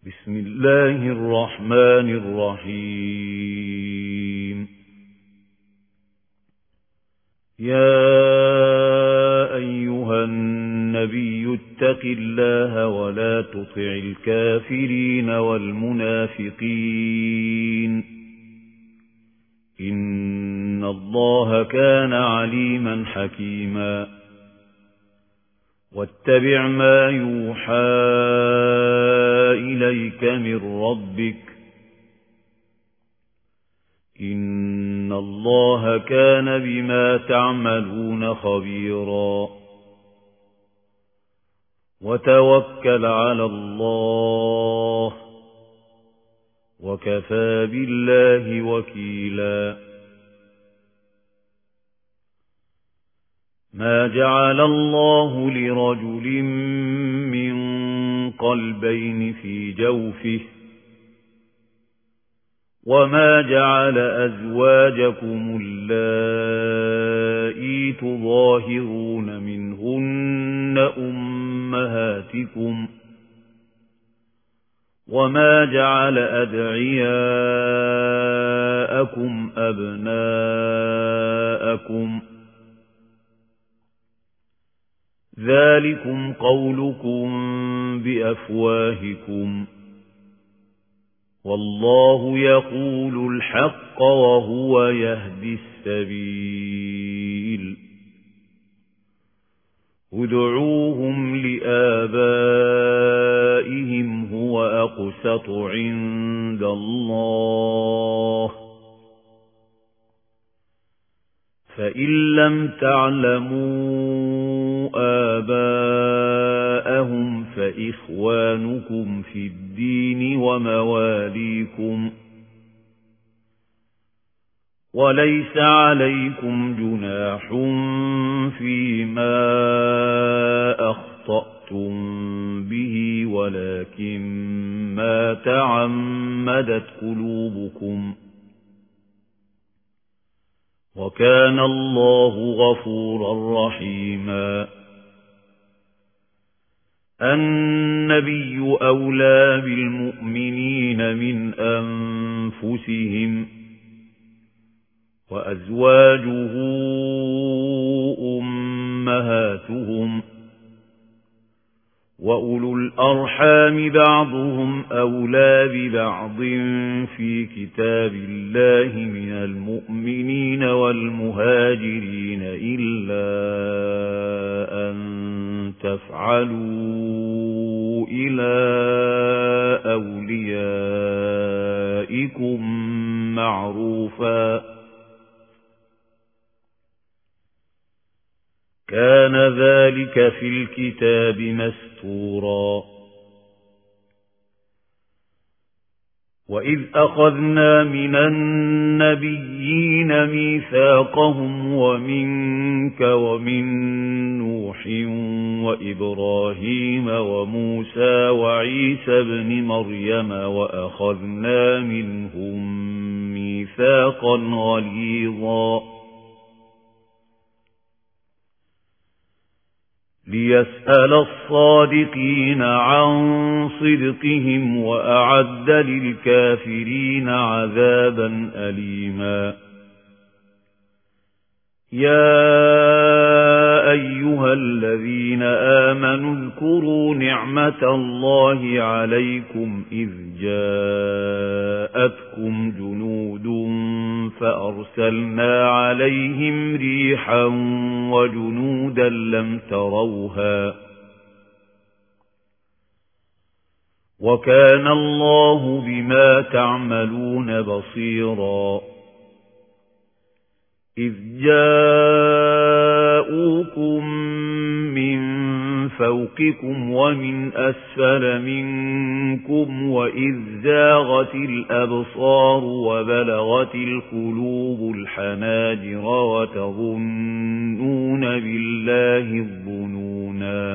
بسم الله الرحمن الرحيم. يا أيها النبي اتق الله ولا تطع الكافرين والمنافقين إن الله كان عليما حكيما. واتبع ما يوحى إليك من ربك إن الله كان بما تعملون خبيرا. وتوكل على الله وكفى بالله وكيلا. ما جعل الله لرجل من قلبين في جوفه وما جعل أزواجكم اللائي تظاهرون منهن أمهاتكم وما جعل أدعياءكم أبناءكم ذلكم قولكم بأفواهكم والله يقول الحق وهو يهدي السبيل. ادعوهم لآبائهم هو أقسط عند الله فإن لم تعلموا آباءهم فإخوانكم في الدين ومواليكم وليس عليكم جناح فيما أخطأتم به ولكن ما تعمدت قلوبكم وكان الله غفورا رحيما. النبي أولى بالمؤمنين من أنفسهم وأزواجه أمهاتهم وأولو الأرحام بعضهم أولى ببعض في كتاب الله من المؤمنين والمهاجرين إلا أن تفعلوا إلى أوليائكم معروفا كان ذلك في الكتاب مسطورا. وإذ أخذنا من النبيين ميثاقهم ومنك ومن نوح وإبراهيم وموسى وعيسى بن مريم وأخذنا منهم ميثاقا غليظا ليسأل الصادقين عن صدقهم وأعد للكافرين عذابا أليما. يا أيها الذين آمنوا اذكروا نعمة الله عليكم إذ جاءتكم جنود فأرسلنا عليهم ريحا وجنودا لم تروها وكان الله بما تعملون بصيرا. إذ جاءوكم من فوقكم ومن أسفل منكم وإذ زاغت الأبصار وبلغت القلوب الحناجر وتظنون بالله الظنونا.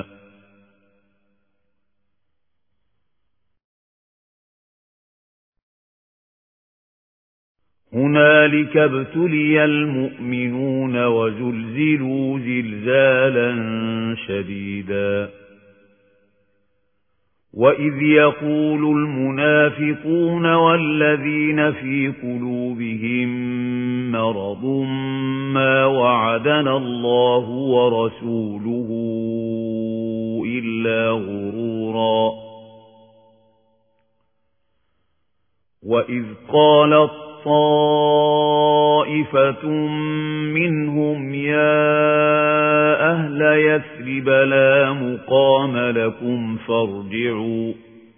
هنالك ابتلي المؤمنون وزلزلوا زلزالا شديدا وَإِذْ يَقُولُ الْمُنَافِقُونَ وَالَّذِينَ فِي قُلُوبِهِم مَّرَضٌ مَّا وَعَدَنَا اللَّهُ وَرَسُولُهُ إِلَّا غُرُورًا وَإِذْ قَالَت طَّائِفَةٌ مِّنْهُمْ يَا أَهْلَ يَثْرِبَ لَا مُقَامَ لَكُمْ فَارْجِعُوا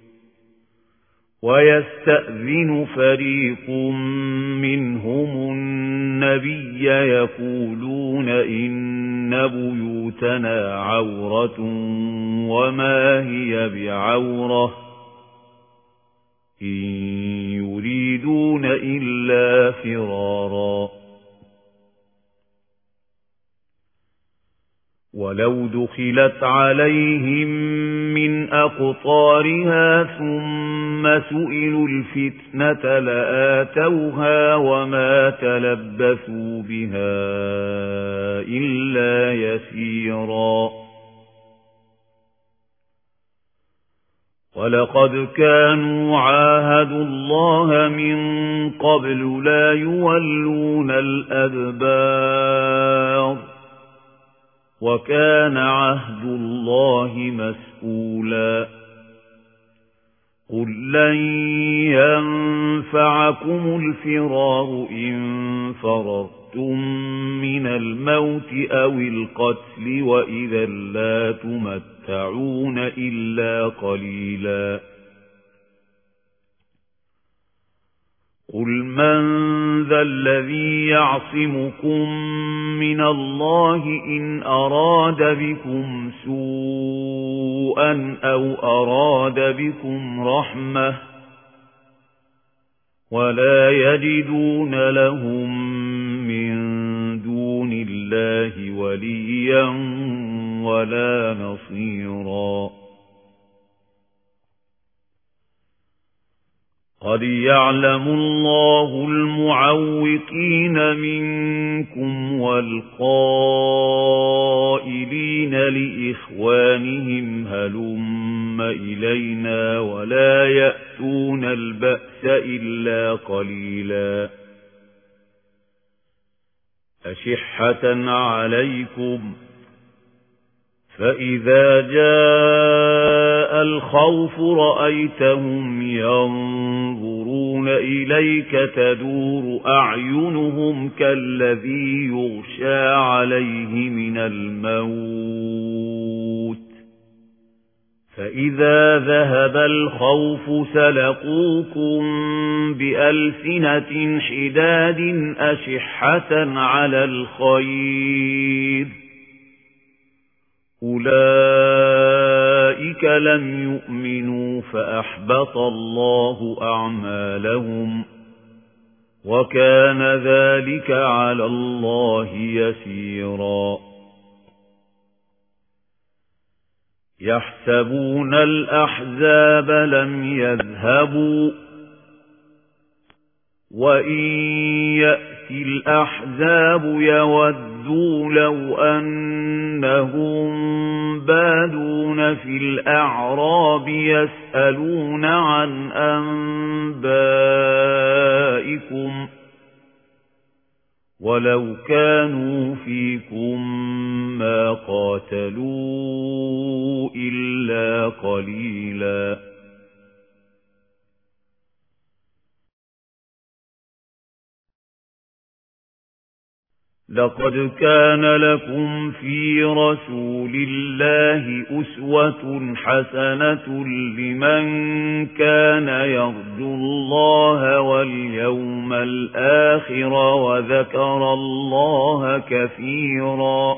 وَيَسْتَأْذِنُ فَرِيقٌ مِّنْهُمُ النَّبِيَّ يَقُولُونَ إِنَّ بُيُوتَنَا عَوْرَةٌ وَمَا هِيَ بِعَوْرَةٍ إِن يُرِيدُونَ إِلَّا فِرَارًا وَلَوْ دُخِلَتْ عَلَيْهِمْ مِنْ أَقْطَارِهَا ثُمَّ سُئِلُوا الْفِتْنَةَ لَآتَوْهَا وَمَا تَلَبَّثُوا بِهَا إِلَّا يَسِيرًا وَلَقَدْ كَانُوا عَاهَدُوا اللَّهَ مِنْ قَبْلُ لَا يُوَلُّونَ الْأَدْبَارَ وَكَانَ عَهْدُ اللَّهِ مَسْئُولًا قُل لَّن يَنفَعَكُمُ الْفِرَارُ إِن فَرَرْتُم مِّنَ الْمَوْتِ أَوِ الْقَتْلِ وَإِذًا لَّا تُمَتَّعُونَ إِلَّا قَلِيلًا قُلْ مَنْ ذَا الَّذِي يَعْصِمُكُم مِّنَ اللَّهِ إِنْ أَرَادَ بِكُمْ سُوءًا أَوْ أَرَادَ بِكُمْ رَحْمَةً وَلَا يَجِدُونَ لَهُم مِّن دُونِ اللَّهِ وَلِيًّا وَلَا نَصِيرًا قَدْ يَعْلَمُ اللَّهُ الْمُعَوِّقِينَ مِنكُمْ وَالْقَائِلِينَ لِإِخْوَانِهِمْ هَلُمَّ إِلَيْنَا وَلَا يَأْتُونَ الْبَأْسَ إِلَّا قَلِيلًا أَشِحَّةً عَلَيْكُمْ فَإِذَا جَاءَ الْخَوْفُ رَأَيْتَهُمْ يَنظُرُونَ إِلَيْكَ تَدُورُ أَعْيُنُهُمْ كَالَّذِي يُغْشَىٰ عَلَيْهِ مِنَ الْمَوْتِ فَإِذَا ذَهَبَ الْخَوْفُ سَلَقُوكُم بِأَلْسِنَةٍ حِدَادٍ أَشِحَّةً عَلَى الْخَيْرِ أُولَئِكَ لَمْ يُؤْمِنُوا فَأَحْبَطَ اللَّهُ أَعْمَالَهُمْ وَكَانَ ذَلِكَ عَلَى اللَّهِ يَسِيرًا يَحْسَبُونَ الْأَحْزَابَ لَمْ يَذْهَبُوا وَإِنْ يَأْتِ الْأَحْزَابُ يَوَدُّوا لَوْ أَنَّهُمْ بَادُونَ فِي الْأَعْرَابِ يَسْأَلُونَ عَنْ أَنْبَائِكُمْ وَلَوْ كَانُوا فِيكُمْ مَا قَاتَلُوا إِلَّا قَلِيلًا لَقَدْ كَانَ لَكُمْ فِي رَسُولِ اللَّهِ أُسْوَةٌ حَسَنَةٌ لِمَنْ كَانَ يَرْجُو اللَّهَ وَالْيَوْمَ الْآخِرَ وَذَكَرَ اللَّهَ كَثِيرًا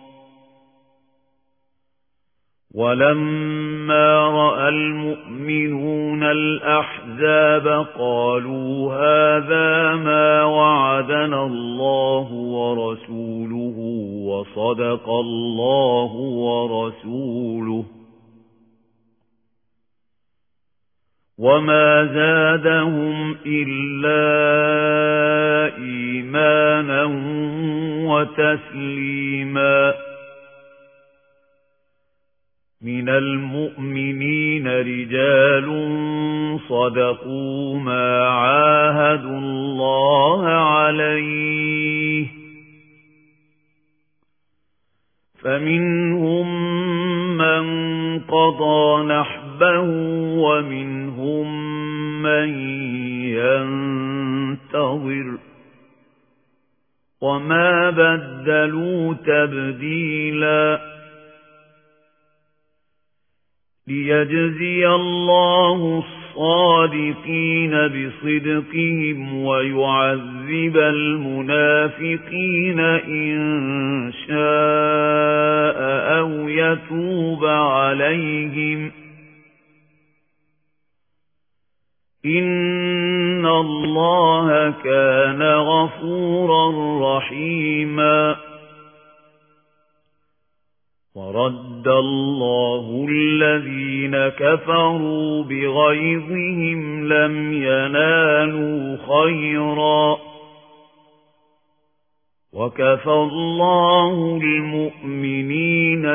وَلَمَّا رَأَى الْمُؤْمِنُونَ الْأَحْزَابَ قَالُوا هَذَا مَا وَعَدَنَا اللَّهُ وَرَسُولُهُ وَصَدَقَ اللَّهُ وَرَسُولُهُ وَمَا زَادَهُمْ إِلَّا إِيمَانًا وَتَسْلِيمًا من المؤمنين رجال صدقوا ما عاهدوا الله عليه فمنهم من قضى نحبه ومنهم من ينتظر وما بدلوا تبديلا ليجزي الله الصادقين بصدقهم ويعذب المنافقين إن شاء أو يتوب عليهم إن الله كان غفورا رحيما ورد الله الذين كفروا بغيظهم لم ينالوا خيرا وكفى الله المؤمنين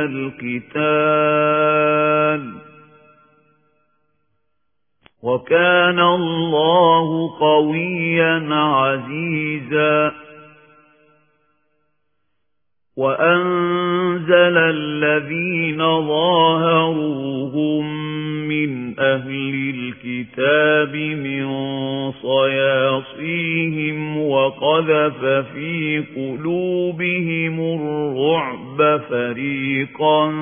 القتال وكان الله قويا عزيزا وأنزل الذين ظاهروهم من أهل الكتاب من صياصيهم وقذف في قلوبهم الرعب فريقا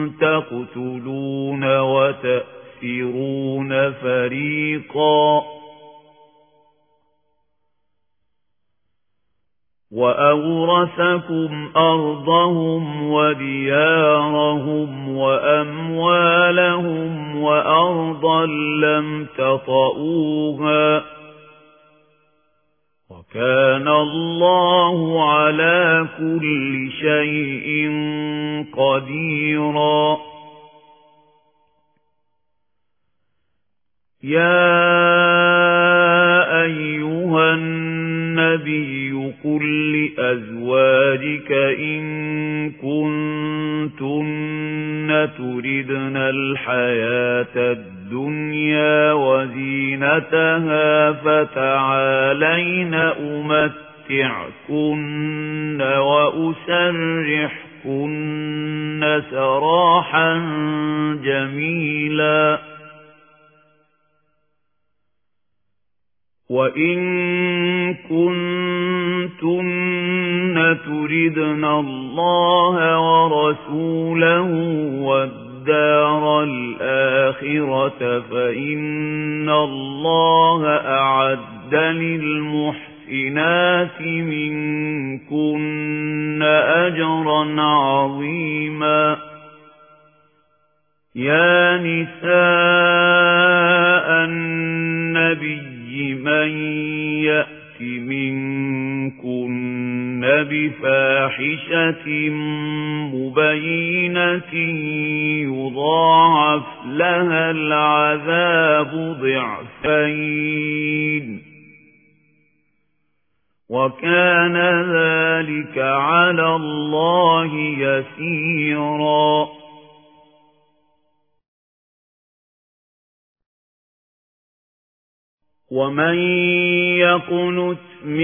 تقتلون وتأسرون فريقا وأورثكم أرضهم وديارهم وأموالهم وأرضا لم تطئوها وكان الله على كل شيء قديرا يا أيها النبي قل لأزواجك إن كنتن تردن الحياة الدنيا وزينتها فتعالين أمتعكن وأسرحكن سراحا جميلا وإن كنتن تردن الله ورسوله والدار الآخرة فإن الله أعد للمحسنات منكن أجرا عظيما يا نساء النبي من يأت منكن بفاحشة مبينة يضاعف لها العذاب ضعفين وكان ذلك على الله يسيرا ومن يقنت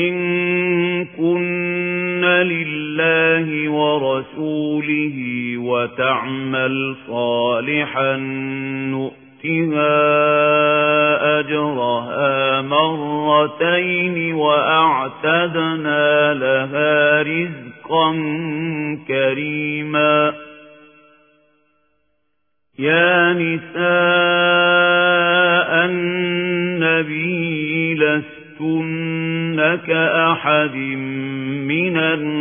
منكن لله ورسوله وتعمل صالحا نؤتها أجرها مرتين وأعتدنا لها رزقا كريما يا نساء النبي لستن كأحد من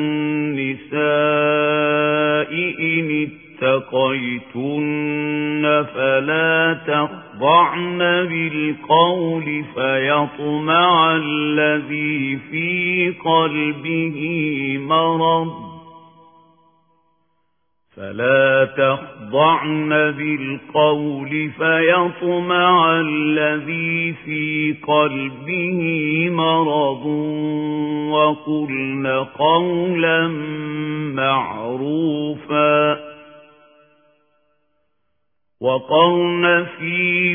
النساء إن اتقيتن فلا تخضعن بالقول فيطمع الذي في قلبه مرض فلا تخضعن بالقول فيطمع الذي في قلبه مرض وقلن قولا معروفا وقرن في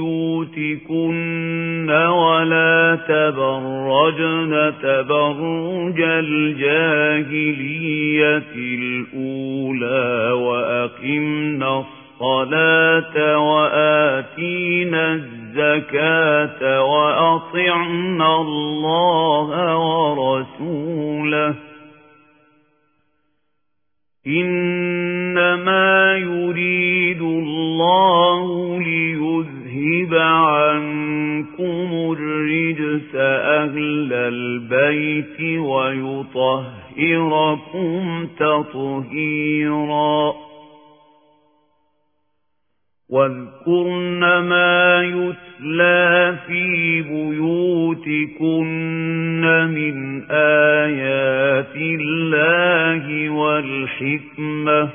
بيوتكن ولا تبرجن تبرج الجاهلية الأولى وأقمنا الصلاة وآتينا الزكاة وأطعنا الله ورسوله إنما يريد الله ليذهب عنكم الرجس أهل البيت ويطهركم تطهيرا واذكرن ما يتلى في بيوتكن من آيات الله والحكمة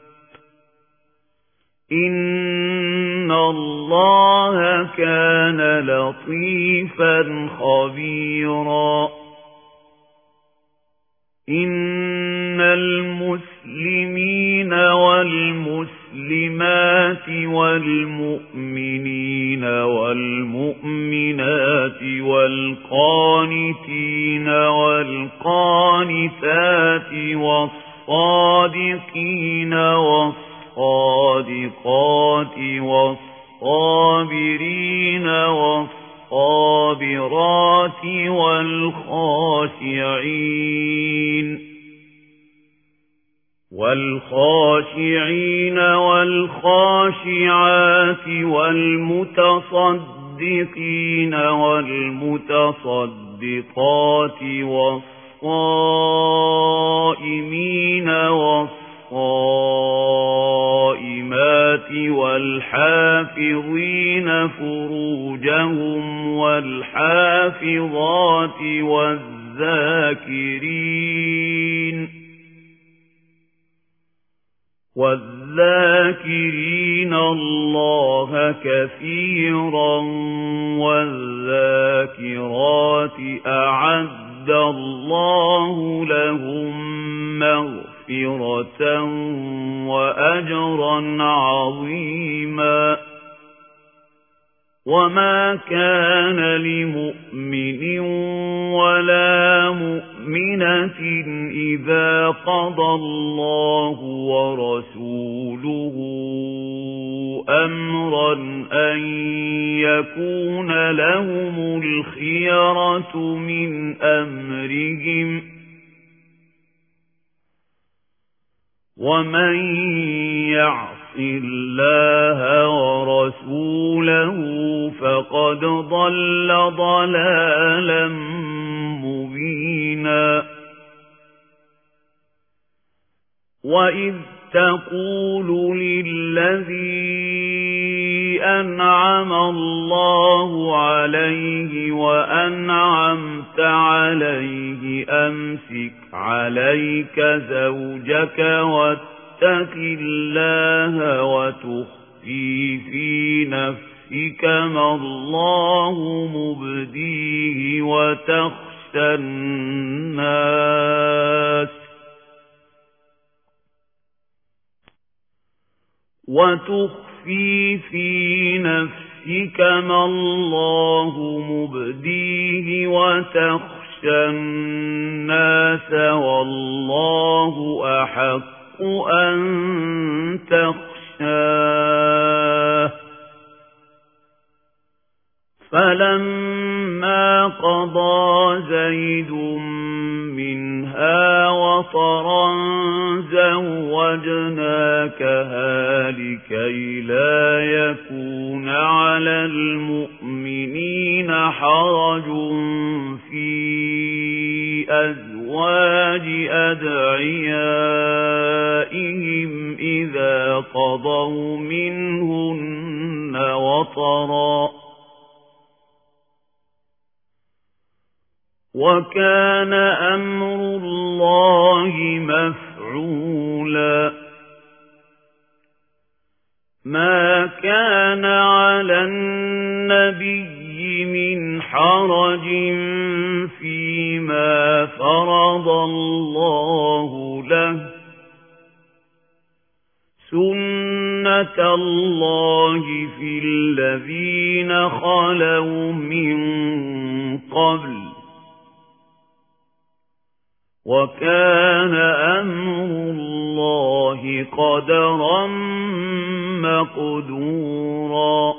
إن الله كان لطيفا خبيرا إن المسلمين والمسلمات والمؤمنين والمؤمنات والقانتين والقانتات والصادقين والصادقات والصابرين والصابرات والخاشعين والخاشعات والمتصدقين والمتصدقات والصائمين والصائمات والحافظين فروجهم والحافظات والذاكرين الله كثيرا والذاكرات أعد الله لهم مغفرة وأجرا عظيما وما كان لمؤمن ولا مؤمنة إذا قضى الله ورسوله أمرا أن يكون لهم الخيرة من أمرهم ومن يعص الله ورسوله فقد ضل ضلالا مبينا وإذ تقول للذي أنعم الله عليه وأنعمت عليه أمسك عليك زوجك واتق الله وتخفي في نفسك ما الله مبديه وتخفي في نفسك ما الله مبديه وتخشى الناس والله أحق أن تخشاه فلما قضى زيد منها وطرا زوجناكها لكي لا يكون على المؤمنين حرج في أزواج أدعيائهم إذا قضوا منهن وطرا وكان أمر الله مفعولا ما كان على النبي من حرج فيما فرض الله له سنة سُنَّةَ اللَّهِ فِي الَّذِينَ خَلَوْا مِن قَبْلُ وَكَانَ أَمْرُ اللَّهِ قَدَرًا مَّقْدُورًا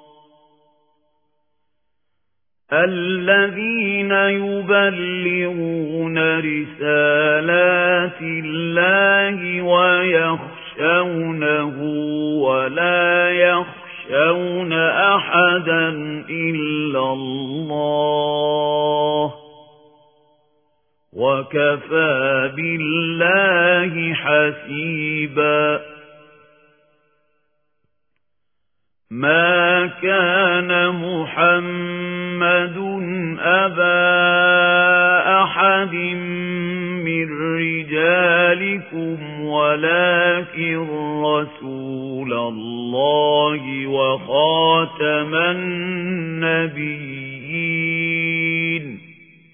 الَّذِينَ يُبَلِّغُونَ رِسَالَاتِ اللَّهِ وَيَخْشَوْنَهُ وَلَا يَخْشَوْنَ أَحَدًا إِلَّا اللَّهَ وَكَفَى بِاللَّهِ حَسِيبًا مَا كَانَ مُحَمَّدٌ أَبَا أَحَدٍ مِّن رِّجَالِكُمْ وَلَكِن رَّسُولَ اللَّهِ وَخَاتَمَ النَّبِيِّينَ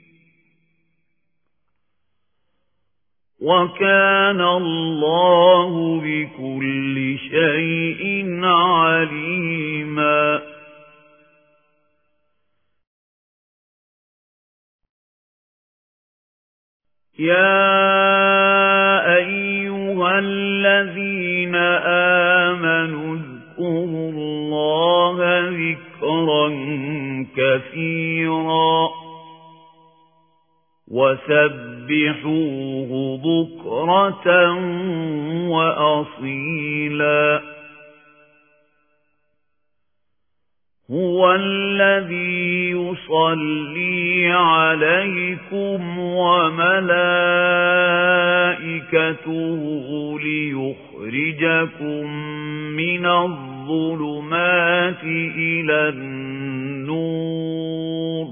وَكَانَ اللَّهُ بِكُلِّ شَيْءٍ عَلِيمًا يَا أَيُّهَا الَّذِينَ آمَنُوا اذْكُرُوا اللَّهَ ذِكْرًا كَثِيرًا وَسَبِّحُوهُ بُكْرَةً وَأَصِيلًا هُوَ الَّذِي يُصَلِّي عَلَيْكُمْ وَمَلَائِكَتُهُ لِيُخْرِجَكُم مِّنَ الظُّلُمَاتِ إِلَى النُّورِ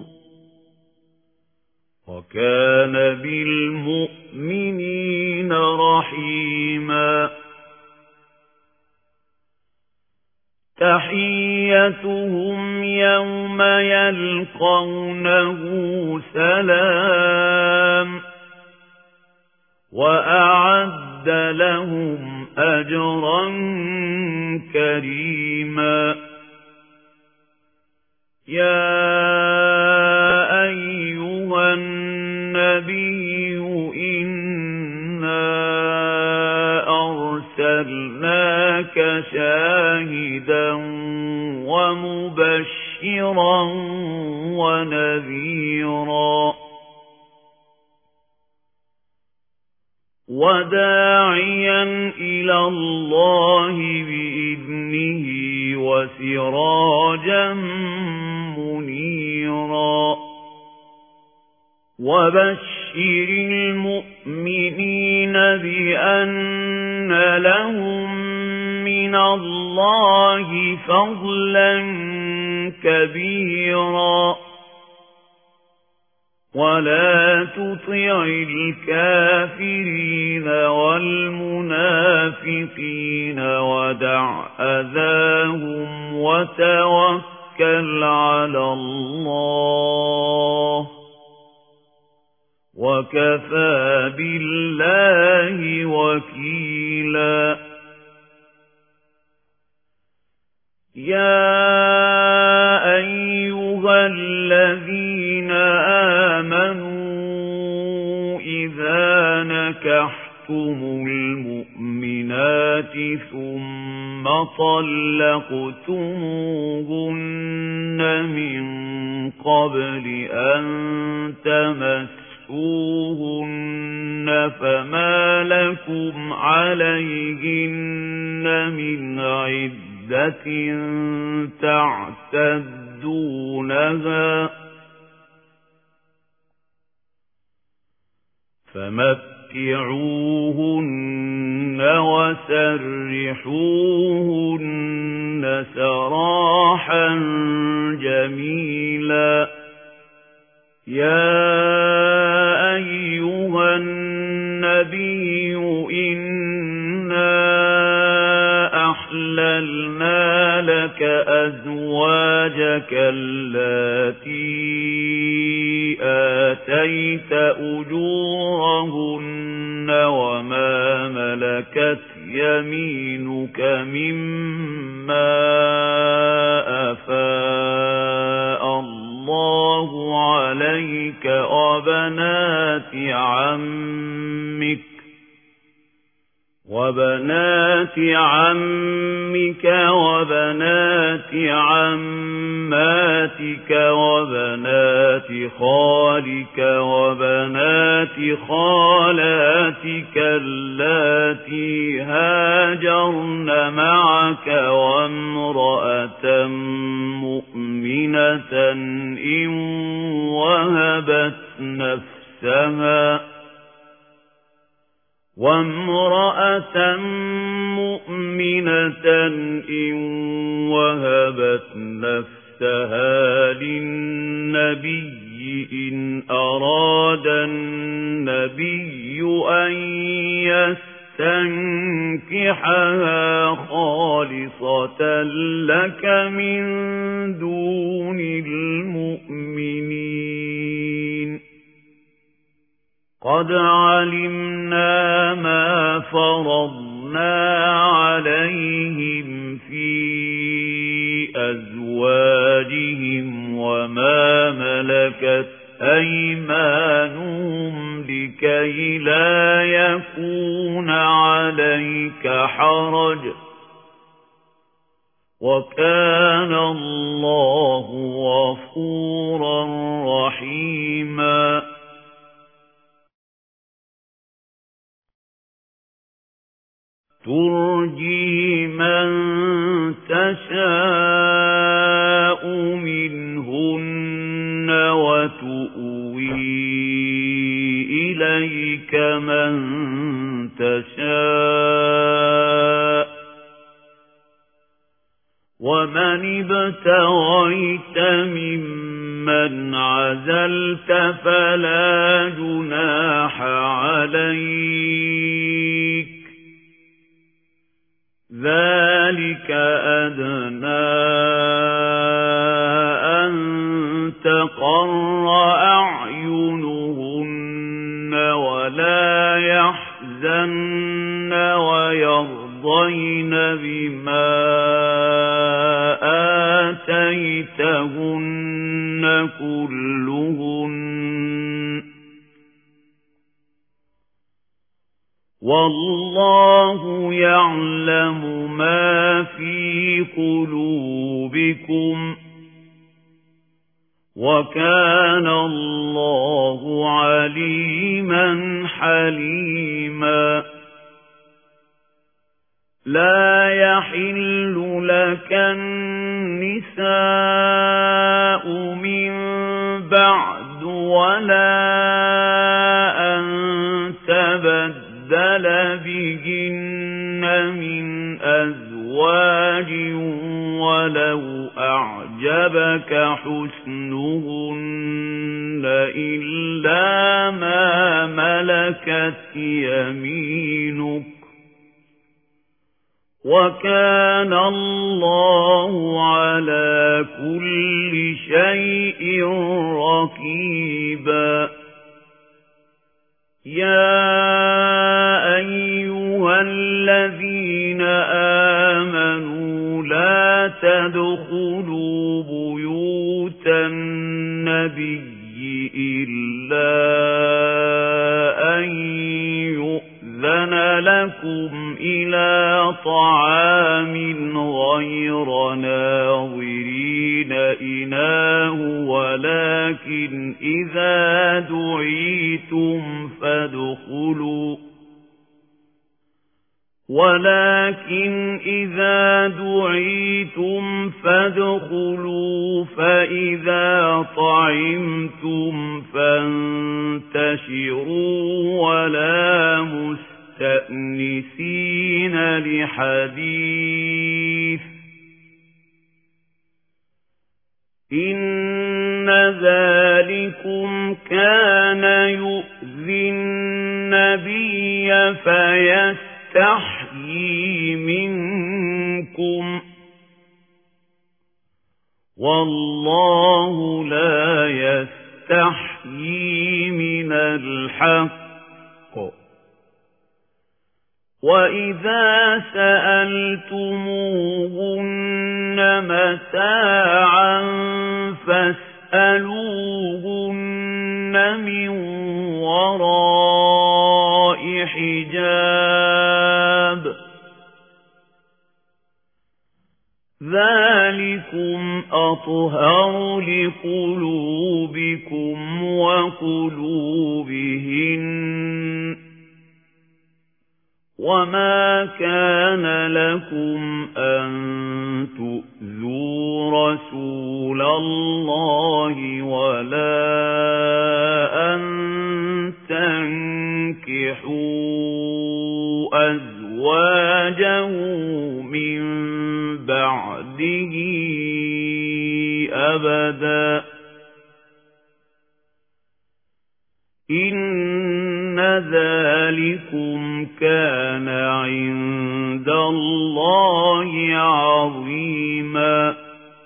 وَكَانَ بِالْمُؤْمِنِينَ رَحِيمًا تَحِيَّتُهُمْ يَوْمَ يَلْقَوْنَهُ سَلَامٌ وَأَعَدَّ لَهُمْ أَجْرًا كَرِيمًا يَا أَيُّهَا النَّبِيُّ إِنَّا أَرْسَلْنَاكَ شَاهِدًا وَمُبَشِّرًا وَنَذِيرًا وَدَاعِيًا إِلَى اللَّهِ بِإِذْنِهِ وَسِرَاجًا مُنِيرًا وَبَشِّرِ الْمُؤْمِنِينَ بِأَنَّ لَهُم مِّنَ اللَّهِ فَضْلًا كَبِيرًا وَلَا تُطِعِ الْكَافِرِينَ وَالْمُنَافِقِينَ وَدَعْ أَذَاهُمْ وَتَوَكَّلْ عَلَى اللَّهِ وَكَفَى بِاللَّهِ وَكِيلًا يَا أَيُّهَا الَّذِينَ آمَنُوا إِذَا نَكَحْتُمُ الْمُؤْمِنَاتِ ثُمَّ طَلَّقْتُمُوهُنَّ مِنْ قَبْلِ أَنْ تَمَسُّوهُنَّ فَمَا لَكُمْ عَلَيْهِنَّ مِنْ عِدَّةٍ تعتدونها فمتعوهن وسرحوهن سراحا جميلا يا أيها النبي إنا أحللنا لك أزواجك اللاتي آتيت أجورهن وما ملكت يمينك مما مما أفاء الله عليك وبنات عمك وبنات عماتك وبنات خالك وبنات خالاتك اللاتي هاجرن معك وامرأة مؤمنة إن وهبت نفسها للنبي إن أراد النبي أن يستنكحها خالصة لك من دون المؤمنين. قد علمنا ما فرضنا عليهم في أزواجهم وما ملكت أيمانهم لكي لا يكون عليك حرج وكان الله غفورا رحيما. ترجي من تشاء منهن وتؤوي إليك من تشاء ومن ابتغيت ممن عزلت فلا جناح عليك ذلك أدنى أن تقر أعينهن ولا يحزن ويرضين بما آتيتهن كلهن والله يعلم ما في قلوبكم وكان الله عليما حليما. لا يحل لك النساء من بعد ولا أن تبدل بهن من أزواج ولو أعجبك حسنهن إلا ما ملكت يمينك وكان الله على كل شيء رقيبا. يا أيها الذين آمنوا لا تدخلوا بيوت النبي إلا أن يؤذن لكم إلى طعام غير ناظرين إناه ولكن إذا دعيتم فادخلوا فإذا طعمتم فانتشروا ولا مستأنسين لحديث إن ذلكم كان يؤذي النبي فيستحيي منكم والله لا يستحيي من الحق وَإِذَا سَأَلْتُمُوهُنَّ مَتَاعًا فَاسْأَلُوهُنَّ مِنْ وَرَاءِ حِجَابٍ ذَلِكُمْ أَطْهَرُ لِقُلُوبِكُمْ وَقُلُوبِهِنَّ وَمَا كَانَ لَكُمْ أَن تُؤْذُوا رَسُولَ اللَّهِ وَلَا أَن تَنكِحُوا أَزْوَاجَهُ مِن بَعْدِهِ أَبَدًا إِنَّ ذَلِكُمْ كَانَ عِندَ اللَّهِ عَظِيمًا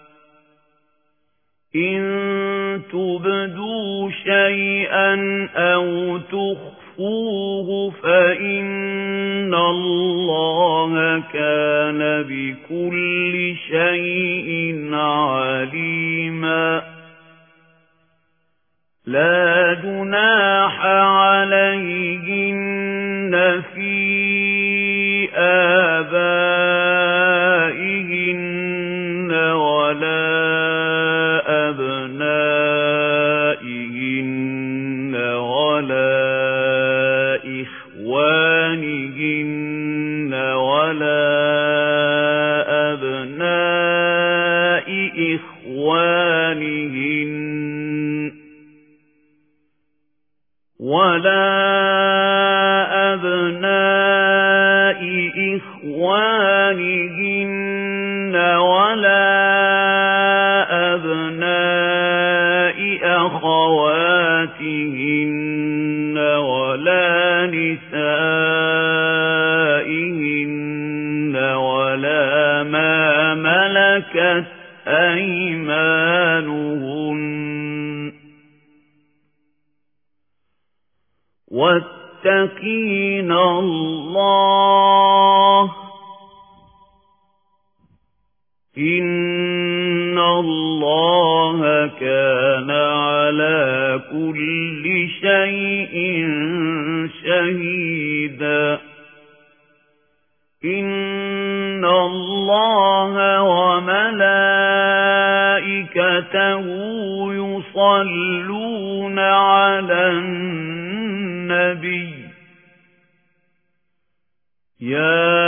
إِن تُبْدُوا شَيْئًا أَوْ تُخْفُوهُ فَإِنَّ اللَّهَ كَانَ بِكُلِّ شَيْءٍ عَلِيمًا لا جناح عليهن في آبائهن ولا أبنائهن ولا إخوانهن ولا أبناء إخوانهن ولا أبناء إخوانهن ولا أبناء أخواتهن ولا نسائهن ولا ما ملكت أيمانهن واتقين الله إن الله كان على كل شيء شهيدا إن الله وملائكته يصلون على النبي يا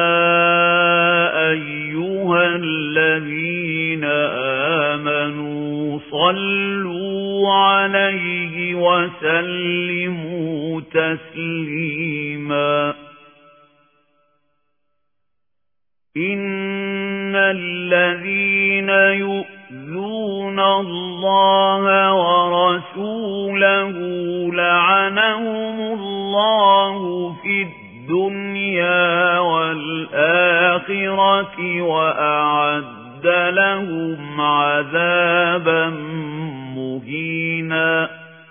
أيها الذين آمنوا صلوا عليه وسلموا تسليما إن الذين يؤذون الله ورسوله لعنهم الله في الدنيا والآخرة وأعد لهم عذابا مهينا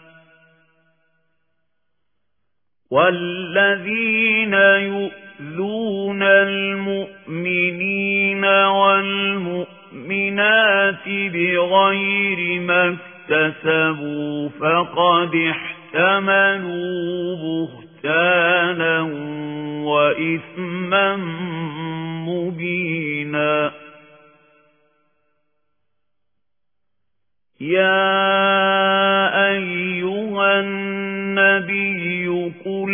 والذين يؤذون المؤمنين والمؤمنات بغير ما اكتسبوا فقد احتملوا بهتانا وإثما مبينا يا أيها النبي قل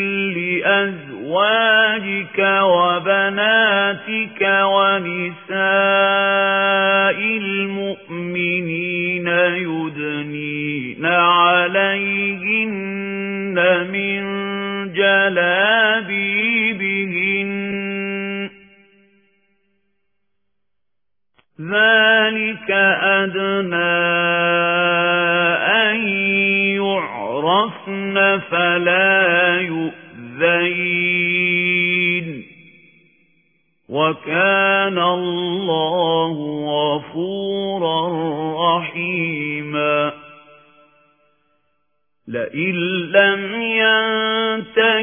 لأزواجك وبناتك ونساء المؤمنين يدنين عليهن من جلابيبهن ذلك أدنى أن يعرفن فلا يؤذين وكان الله غفورا رحيما لئن لم ينته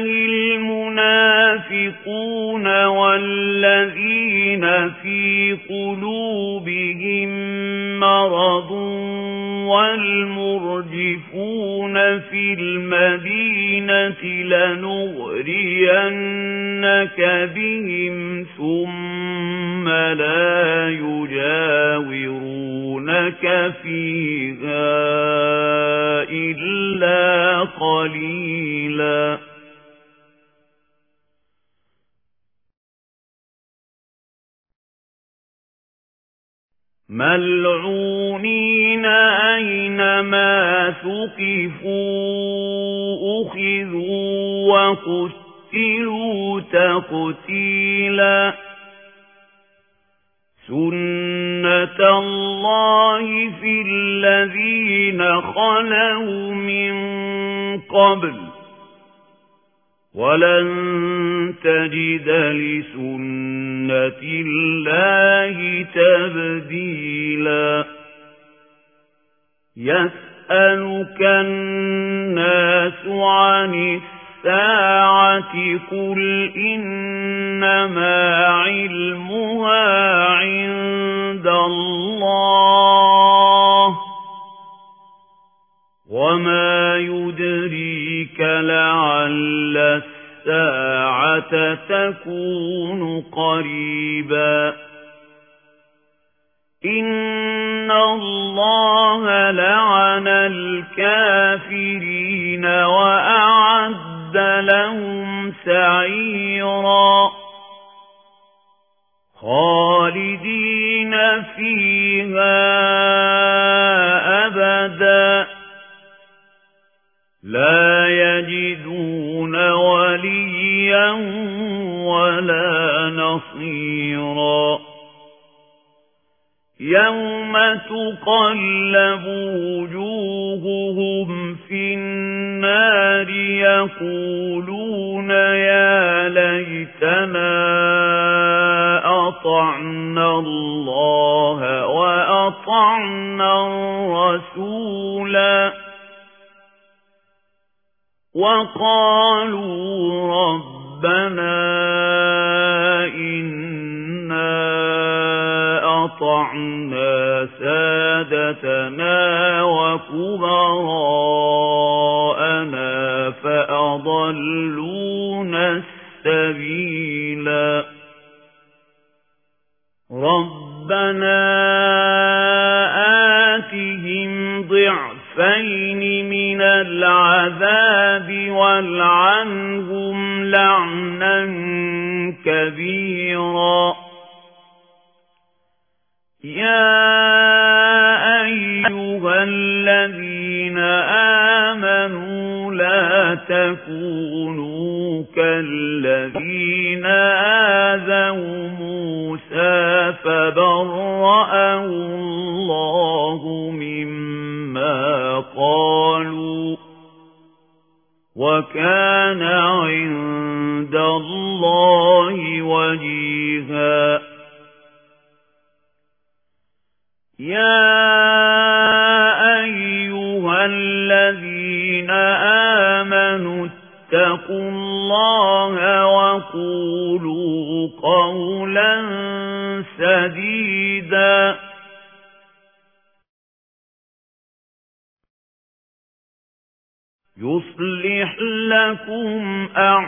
المنافقون والذين في قلوبهم مرض والمرجفون في المدينة لنغرينك بهم ثم لا يجاورونك فيها إلا قليلا ملعونين أينما ثقفوا أخذوا وقتلوا تقتيلا سنة الله في الذين خلوا من قبل ولن تجد لسنة الله تبديلا يسألك الناس عن الساعة قل إنما علمها عند الله وما يدريك لعل الساعة تكون قريبا إن الله لعن الكافرين وأعد لهم سعيرا خالدين فيها أبدا لا يجدون وليا ولا نصيرا يوم تقلب وجوههم في النار يقولون يا ليتنا أطعنا الله وأطعنا الرسولا وقالوا ربنا إنا أطعنا سادتنا وكبراءنا فأضلونا السبيلا ربنا آتهم ضعفين من العذاب والعنهم لعنا كبيرا يا أيها الذين آمنوا لا تكونوا كالذين آذوا موسى فبرأه الله مما قالوا وكان عند الله وجيها يا أيها الذين آمنوا اتقوا الله وقولوا قولا سديدا يصلح لكم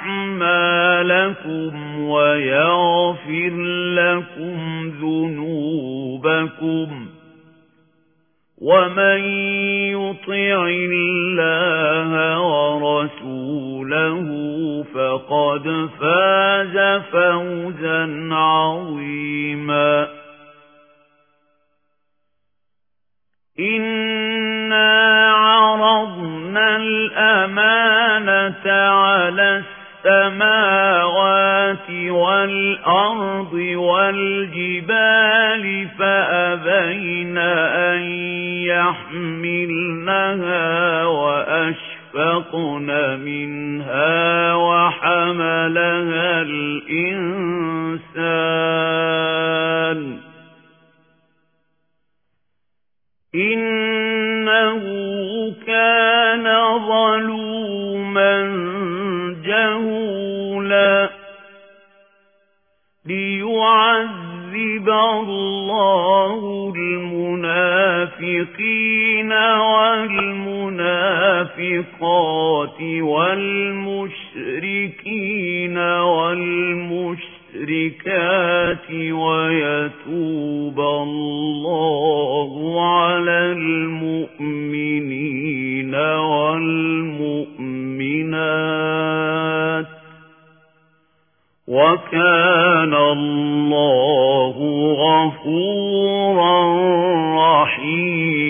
أعمالكم ويغفر لكم ذنوبكم ومن يطع الله ورسوله فقد فاز فوزا عظيما إنا عرضنا الأمانة على السماوات والأرض والجبال فأبين أن يحملنها وأشفقن منها وحملها الإنسان إنه كان ظلوما المنافقين والمنافقات والمشركين والمشركات ويتوب الله على المؤمنين والمؤمنات وكان الله غفورا رحيما.